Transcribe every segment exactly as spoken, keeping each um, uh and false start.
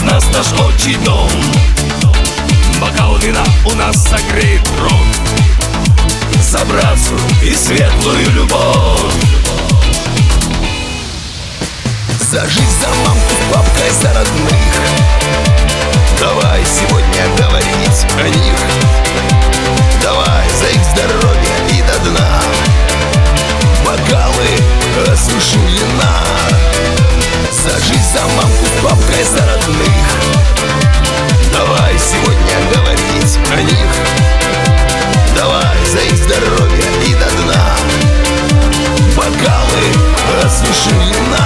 из нас наш отчий дом. Бокал вина у нас согреет рот за братскую и светлую любовь. За жизнь, за мамку, папкой, за родных. Давай сегодня говорить о них. Давай за их здоровье и до дна. Бокалы осушим вина. За жизнь, за мамку, папкой, за родных. Давай сегодня говорить о них. Давай за их здоровье и до дна. Бокалы осушим вина.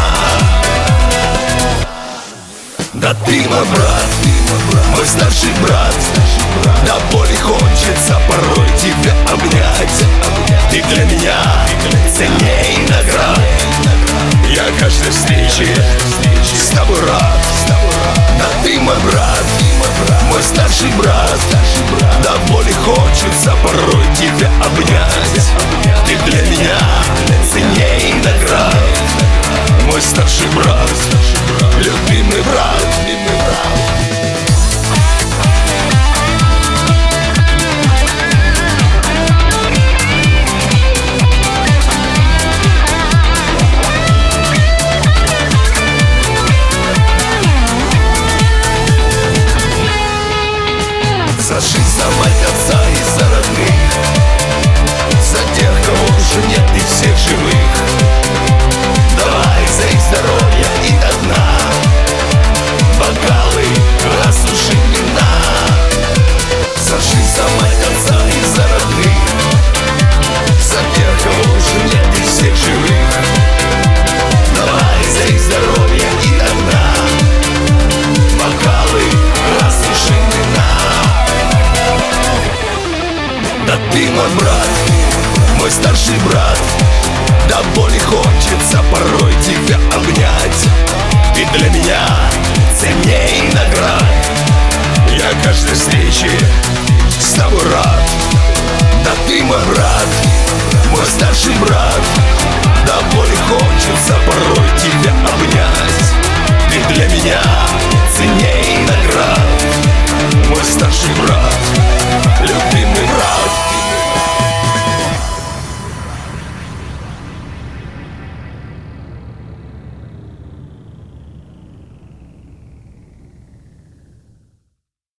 Да ты мой брат, мой старший брат. До боли хочется порой тебя обнять. Ты для меня ценней наград. Я каждой встрече с тобой рад. Да ты мой брат, мой старший брат. До боли хочется порой тебя обнять. Ты для меня ценней наград. Мой старший брат, любимый брат.